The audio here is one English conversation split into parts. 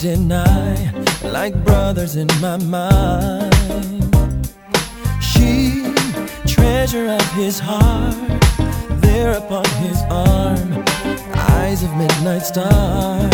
deny, like brothers in my mind. She, treasure of his heart, there upon his arm, eyes of midnight stars.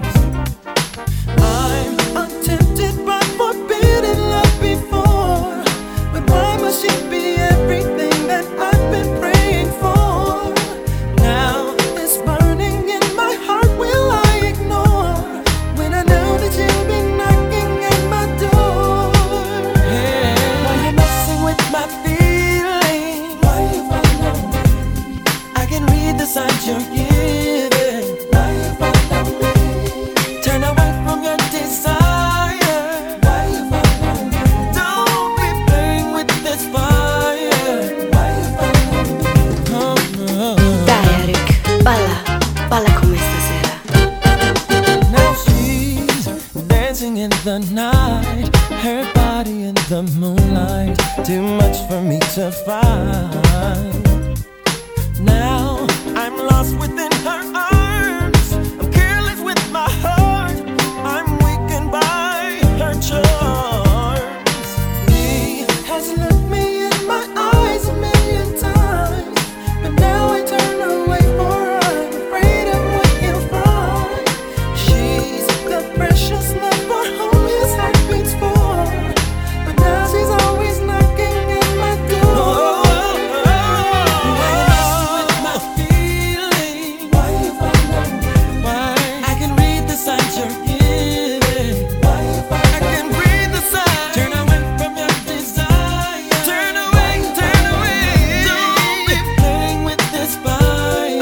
I'm untempted by forbidden love before, but why must she be everything that I've been praying for? Now this burning in my heart will I ignore, when I know that you'll be knocking at my door. Hey, why you messing with my feelings? Why you follow me? I can read the signs you're giving. Why you follow me? Turn away from your desire. Why you follow me? Don't be playing with this fire. Why you follow me? Dai Eric, balla con me stasera. Now she's dancing in the night, her body in the moonlight, too much for me to find. Now I'm lost within her arms, I'm careless with my heart, I'm weakened by her charms. He has looked me in my eyes a million times, but now I turn away, for I'm afraid of what you'll find. She's the precious love for whom his heart beats for, but now she's always knocking at my door. Why you messing with my feelings? Why you follow me? Why? I can read the signs you're giving. Why you follow me? I can read the signs. Turn away from your desire. Turn away, turn away. Don't be playing with this fire.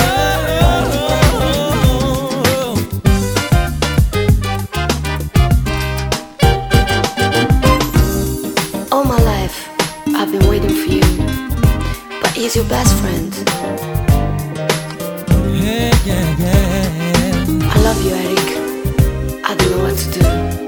All my life, I've been waiting for you, but he's your best friend. Yeah, yeah, yeah. I love you, Eric. I don't know what to do.